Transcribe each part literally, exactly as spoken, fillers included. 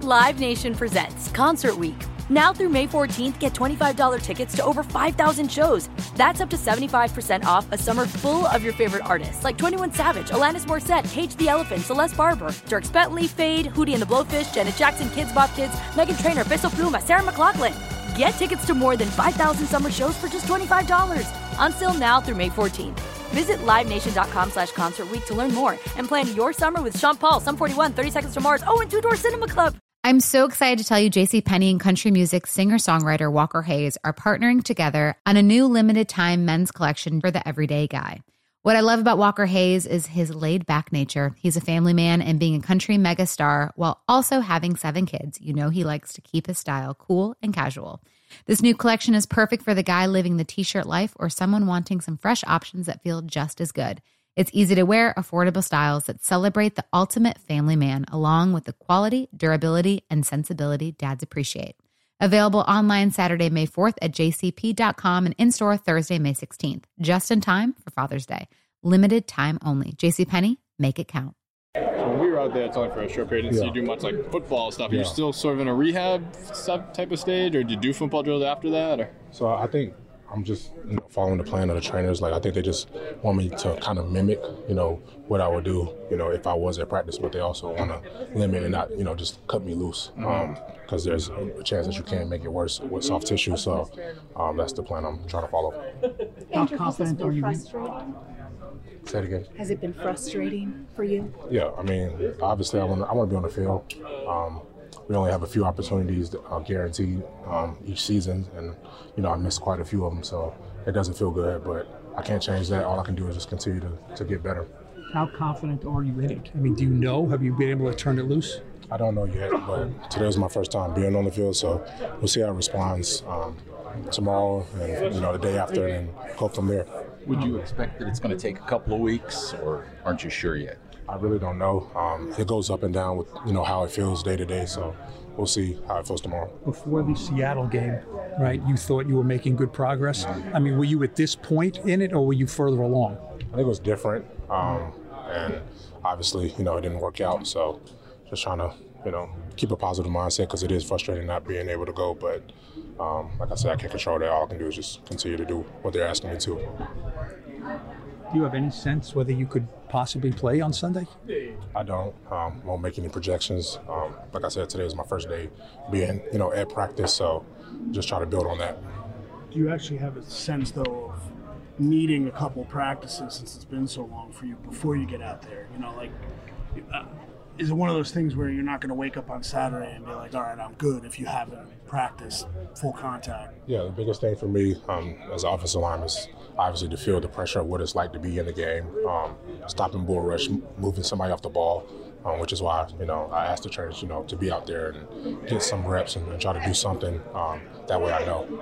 Live Nation presents Concert Week. Now through May fourteenth, get twenty-five dollars tickets to over five thousand shows. That's up to seventy-five percent off a summer full of your favorite artists like twenty-one Savage, Alanis Morissette, Cage the Elephant, Celeste Barber, Dierks Bentley, Fade, Hootie and the Blowfish, Janet Jackson, Kidz Bop Kids, Meghan Trainor, Peso Pluma, Sarah McLachlan. Get tickets to more than five thousand summer shows for just twenty-five dollars. Until now through May fourteenth. Visit livenation.com slash concert week to learn more and plan your summer with Sean Paul, Sum forty-one, thirty Seconds to Mars, oh, and Two Door Cinema Club. I'm so excited to tell you JCPenney and country music singer-songwriter Walker Hayes are partnering together on a new limited-time men's collection for the everyday guy. What I love about Walker Hayes is his laid-back nature. He's a family man, and being a country megastar while also having seven kids, you know he likes to keep his style cool and casual. This new collection is perfect for the guy living the t-shirt life or someone wanting some fresh options that feel just as good. It's easy to wear, affordable styles that celebrate the ultimate family man, along with the quality, durability, and sensibility dads appreciate. Available online Saturday, May fourth at j c p dot com and in-store Thursday, May sixteenth, just in time for Father's Day. Limited time only. JCPenney, make it count. So when we were out there, it's only for a short period, didn't see you do much like football stuff. Are Yeah. you still sort of in a rehab stuff type of stage, or did you do football drills after that? Or? So I think I'm just you know, following the plan of the trainers. Like I think they just want me to kind of mimic, you know, what I would do, you know, if I was at practice. But they also want to limit and not, you know, just cut me loose, because um, there's a chance that you can make it worse with soft tissue. So um, that's the plan I'm trying to follow. How confident are you? Say it again. Has it been frustrating for you? Yeah, I mean, obviously I want to I want to be on the field. Um, we only have a few opportunities that are guaranteed um, each season, and you know I missed quite a few of them, so it doesn't feel good. But I can't change that. All I can do is just continue to, to get better. How confident are you in it? I mean, do you know? Have you been able to turn it loose? I don't know yet, but today was my first time being on the field, so we'll see how it responds um, tomorrow and you know the day after, and go from there. Would you expect that it's going to take a couple of weeks, or aren't you sure yet? I really don't know. Um, it goes up and down with you know how it feels day to day, so we'll see how it feels tomorrow. Before the Seattle game, right, you thought you were making good progress. I mean, were you at this point in it, or were you further along? I think it was different, um, and obviously, you know, it didn't work out, so just trying to, you know, keep a positive mindset, because it is frustrating not being able to go, but um, like I said, I can't control that. All I can do is just continue to do what they're asking me to. Do you have any sense whether you could possibly play on Sunday? I don't. Um, won't make any projections. Um, like I said, today is my first day being, you know, at practice, so just try to build on that. Do you actually have a sense, though, of needing a couple practices since it's been so long for you before you get out there? You know, like, uh, is it one of those things where you're not going to wake up on Saturday and be like, all right, I'm good if you haven't practiced full contact? Yeah, the biggest thing for me um, as an offensive lineman is obviously to feel the pressure of what it's like to be in the game, um, stopping bull rush, moving somebody off the ball, um, which is why, you know, I asked the trainers, you know, to be out there and get some reps and, and try to do something. Um, that way I know.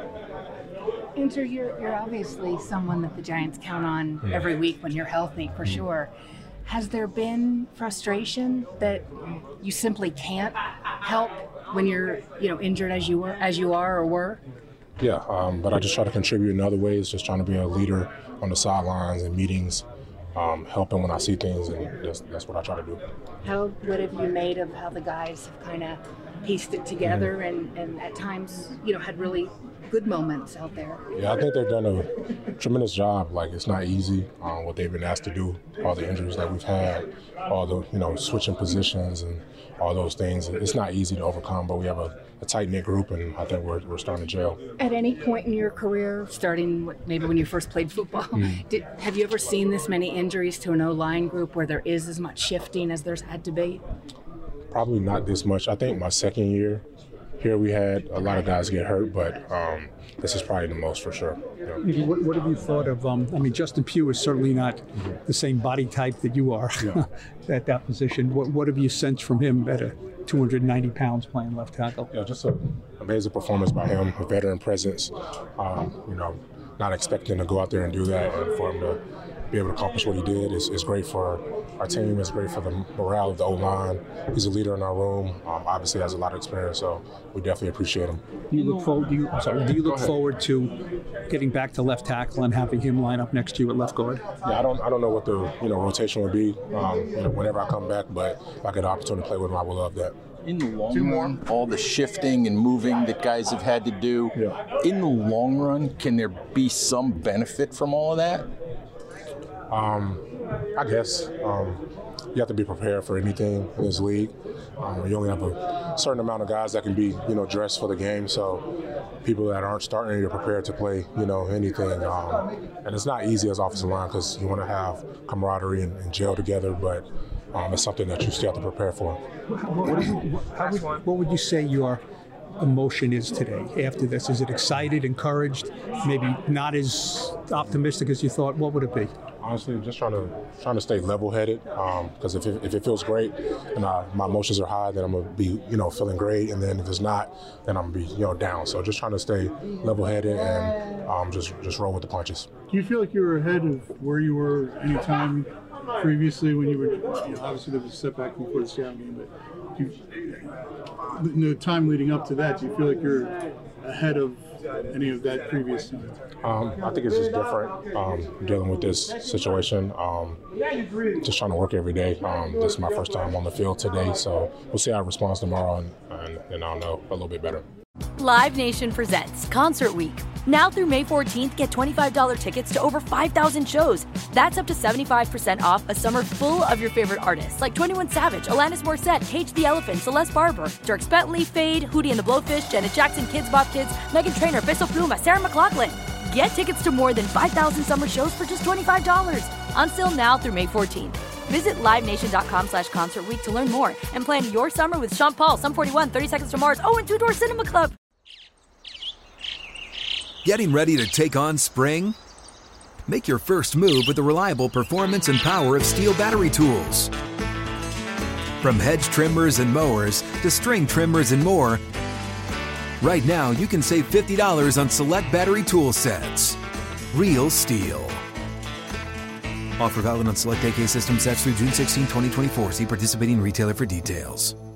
Inter, you're, you're obviously someone that the Giants count on Yeah. every week when you're healthy, for Mm-hmm. sure. Has there been frustration that you simply can't help when you're, you know, injured as you were, as you are or were? Yeah, um, but I just try to contribute in other ways, just trying to be a leader on the sidelines and meetings, um, helping when I see things, and that's, that's what I try to do. How, what have you made of how the guys have kind of pieced it together Mm-hmm. and, and at times, you know, had really good moments out there? Yeah, I think they've done a tremendous job. Like, it's not easy, um, what they've been asked to do, all the injuries that we've had, all the, you know, switching positions and all those things. It's not easy to overcome, but we have a, a tight-knit group, and I think we're, we're starting to gel. At any point in your career, starting what- maybe when you first played football, Mm. did, have you ever seen this many injuries to an O-line group where there is as much shifting as there's had to be? Probably not this much. I think my second year here we had a lot of guys get hurt, but um, this is probably the most for sure. Yeah. Maybe what, what have you thought of, um, I mean, Justin Pugh is certainly not Mm-hmm. the same body type that you are Yeah. at that position. What, what have you sensed from him at a two hundred ninety pounds playing left tackle? Yeah, just an amazing performance by him, a veteran presence. Um, you know, not expecting to go out there and do that, and for him to be able to accomplish what he did is, is great for our team. It's great for the morale of the O-line. He's a leader in our room. Um, obviously has a lot of experience, so we definitely appreciate him. Do you look forward? Do you, I'm sorry, do you look ahead. forward to getting back to left tackle and having him line up next to you at left guard? Yeah, I don't I don't know what the you know rotation will be. Um, you know, whenever I come back, but if I get an opportunity to play with him, I would love that. In the long run, all the shifting and moving that guys have had to do, Yeah. in the long run, can there be some benefit from all of that? Um, I guess um, you have to be prepared for anything in this league. Um, you only have a certain amount of guys that can be, you know, dressed for the game. So people that aren't starting, you're prepared to play, you know, anything. Um, and it's not easy as offensive line because you want to have camaraderie and, and gel together, but um, it's something that you still have to prepare for. What, what, what, how would, what would you say your emotion is today after this? Is it excited, encouraged, maybe not as optimistic as you thought? What would it be? Honestly, just trying to trying to stay level-headed. Because um, if it, if it feels great and I, my emotions are high, then I'm gonna be you know feeling great. And then if it's not, then I'm gonna be you know down. So just trying to stay level-headed and um, just just roll with the punches. Do you feel like you were ahead of where you were any time previously when you were? You know, obviously, there was a setback before the Seattle game, but do you, in the time leading up to that, do you feel like you're ahead of any of that previous time? Um, I think it's just different um, dealing with this situation. Um, just trying to work every day. Um, this is my first time on the field today, so we'll see how it responds tomorrow, and, and, and I'll know a little bit better. Live Nation presents Concert Week. Now through May fourteenth, get twenty-five dollars tickets to over five thousand shows. That's up to seventy-five percent off a summer full of your favorite artists like twenty-one Savage, Alanis Morissette, Cage the Elephant, Celeste Barber, Dierks Bentley, Fade, Hootie and the Blowfish, Janet Jackson, Kids Bop Kids, Meghan Trainor, Bissell Pluma, Sarah McLachlan. Get tickets to more than five thousand summer shows for just twenty-five dollars. Until now through May fourteenth. Visit livenation.com slash concert week to learn more and plan your summer with Sean Paul, Sum forty-one, thirty Seconds to Mars, oh, and Two Door Cinema Club. Getting ready to take on spring? Make your first move with the reliable performance and power of Steel battery tools. From hedge trimmers and mowers to string trimmers and more, right now you can save fifty dollars on select battery tool sets. Real Steel. Offer valid on select A K system sets through June sixteenth, twenty twenty-four. See participating retailer for details.